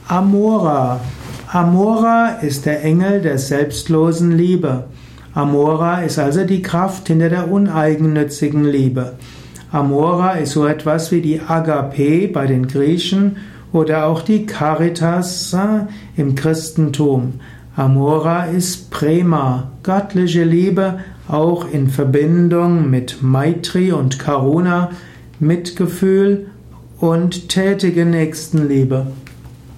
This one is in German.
Amora. Amora ist der Engel der selbstlosen Liebe. Amora ist also die Kraft hinter der uneigennützigen Liebe. Amora ist so etwas wie die Agape bei den Griechen oder auch die Caritas im Christentum. Amora ist Prema, göttliche Liebe, auch in Verbindung mit Maitri und Karuna, Mitgefühl und tätige Nächstenliebe.